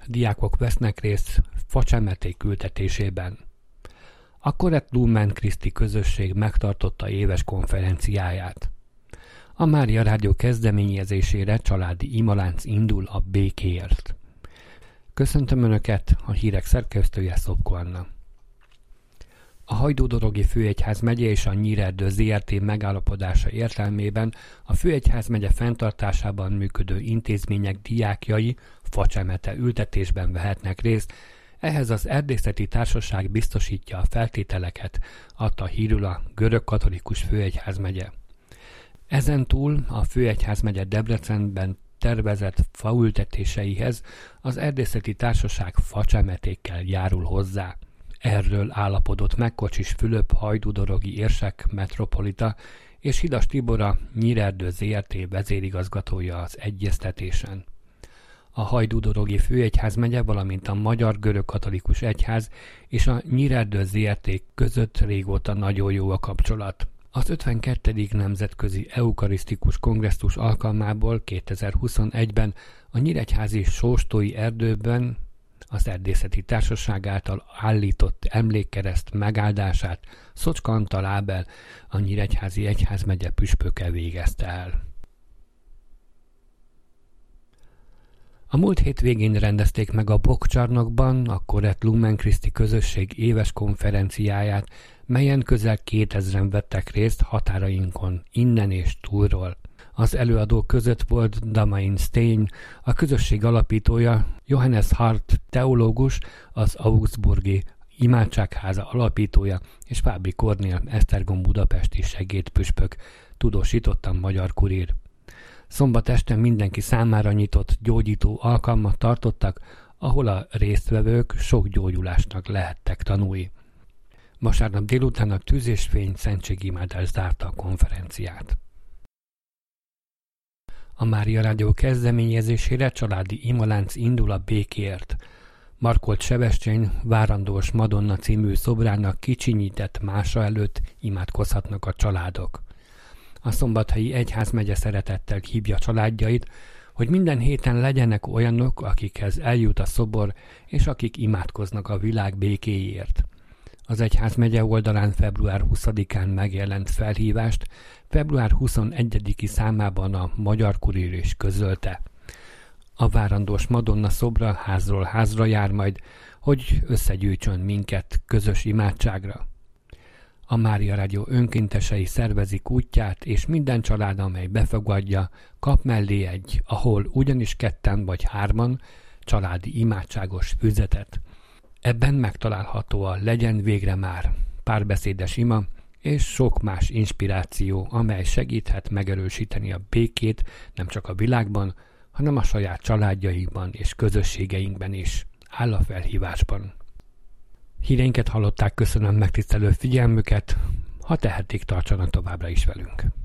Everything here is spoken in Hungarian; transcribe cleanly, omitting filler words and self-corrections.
Diákok vesznek részt facsemeték ültetésében. A Korett Lumen Christi közösség megtartotta éves konferenciáját. A Mária Rádió kezdeményezésére családi imalánc indul a békéért. Köszöntöm Önöket, a hírek szerkesztője Szopko Anna. A Hajdú-Dorogi Főegyházmegye és a Nyírerdő ZRT megállapodása értelmében a Főegyházmegye fenntartásában működő intézmények diákjai facsemete ültetésben vehetnek részt. Ehhez az Erdészeti Társaság biztosítja a feltételeket, adta hírül a Görögkatolikus Főegyházmegye. Ezentúl a Főegyházmegye Debrecenben tervezett faültetéseihez az Erdészeti Társaság facsemetékkel járul hozzá. Erről állapodott meg Kocsis Fülöp hajdú-dorogi érsek metropolita és Hidas Tibor a Nyírerdő ZRT vezérigazgatója az egyeztetésen. A Hajdú-Dorogi Főegyházmegye, valamint a Magyar Görögkatolikus Egyház és a Nyírerdő ZRT között régóta nagyon jó a kapcsolat. Az 52. Nemzetközi Eukarisztikus Kongresszus alkalmából 2021-ben a nyíregyházi Sóstói erdőben az Erdészeti Társaság által állított emlékkereszt megáldását Szocska Antal Ábel, a Nyíregyházi Egyházmegye püspöke végezte el. A múlt hét végén rendezték meg a Bokkcsarnokban a Korett Lumen Christi közösség éves konferenciáját, melyen közel 2000-en vettek részt határainkon, innen és túlról. Az előadók között volt Damain Stein, a közösség alapítója, Johannes Hart teológus, az Augsburgi Imádságháza alapítója, és Fábri Kornél Esztergom budapesti segédpüspök, tudósított a Magyar Kurír. Szombat este mindenki számára nyitott gyógyító alkalmat tartottak, ahol a résztvevők sok gyógyulásnak lehettek tanulni. Vasárnap délután a Tűz és Fény szentségimádás zárta a konferenciát. A Mária Rádió kezdeményezésére családi imalánc indul a békéért. Markolt Sebestyén Várandós Madonna című szobrának kicsinyített mása előtt imádkozhatnak a családok. A Szombathelyi Egyházmegye szeretettel hívja családjait, hogy minden héten legyenek olyanok, akikhez eljut a szobor, és akik imádkoznak a világ békéért. Az Egyházmegye oldalán február 20-án megjelent felhívást február 21-i számában a Magyar Kurír is közölte. A Várandós Madonna szobra házról házra jár majd, hogy összegyűjtsön minket közös imádságra. A Mária Rádió önkéntesei szervezik útját, és minden család, amely befogadja, kap mellé egy, ahol ugyanis ketten vagy hárman, családi imádságos füzetet. Ebben megtalálható a Legyen végre már, párbeszédes ima, és sok más inspiráció, amely segíthet megerősíteni a békét nem csak a világban, hanem a saját családjaikban és közösségeinkben is, áll a felhívásban. Híreinket hallották, köszönöm megtisztelő figyelmüket, ha tehetik, tartsanak továbbra is velünk.